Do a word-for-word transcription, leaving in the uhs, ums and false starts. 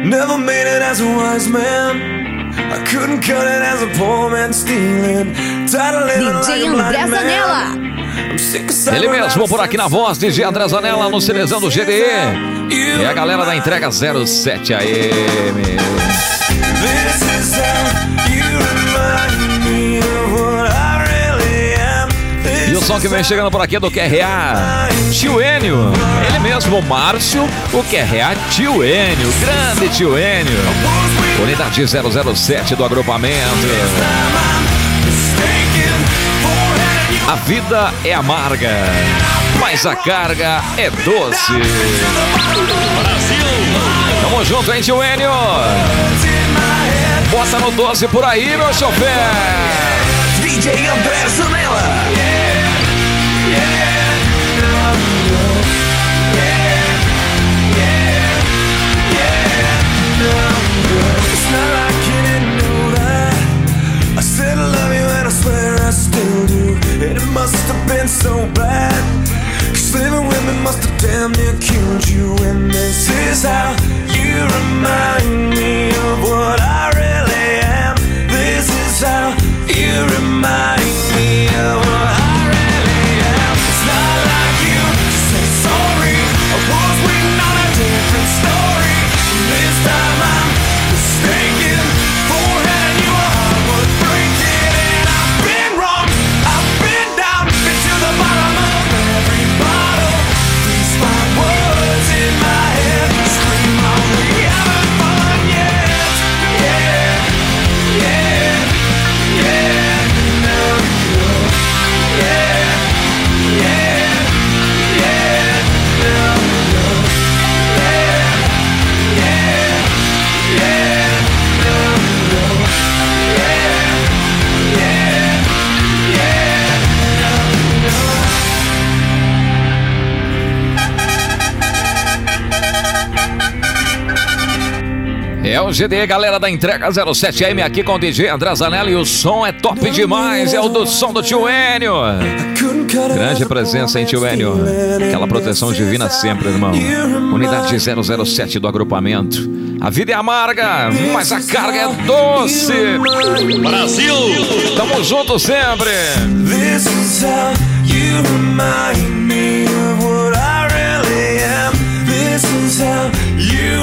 Never made it as a wise man. I couldn't cut it as a poor man stealing. Tired of living like a blind man. Ele mesmo por aqui na voz, D J André Zanella no Celezão do G D E. E a galera da entrega zero sete A M. E o som que vem chegando por aqui é do Q R A Tio Enio. Ele mesmo, o Márcio, o Q R A Tio Enio. Grande Tio Enio. Unidade zero zero sete do agrupamento. A vida é amarga, mas a carga é doce. Tamo junto, hein, Tio Enio? Bota no doce por aí, meu chofer. D J André Zanella. It's not like you didn't know that. I said I love you and I swear I still do. And it must have been so bad, 'cause living with me must have damn near killed you. And this is how you remind me of what I really am. This is how you remind me of what I really am. It's not like you to say sorry. I was waiting on a different story. This time I'm mistaken for having you a heart worth breaking. And I've been wrong, I've been down, been to the bottom of every bottle. These five words in my head scream out, we haven't fun yet. Yeah, yeah, yeah, no, no. Yeah, yeah, yeah, no, no. Yeah, yeah, yeah, no, no. Yeah, yeah, yeah, no, no. É o G D E, galera da entrega zero sete A M aqui com o D J André Zanella. E o som é top demais, é o do som do Tio Enio. Grande presença, hein, Tio Enio? Aquela proteção divina sempre, irmão. Unidade zero zero sete do agrupamento. A vida é amarga, mas a carga é doce. Brasil! Tamo juntos sempre. This is how you remind me of what I really am. This is how you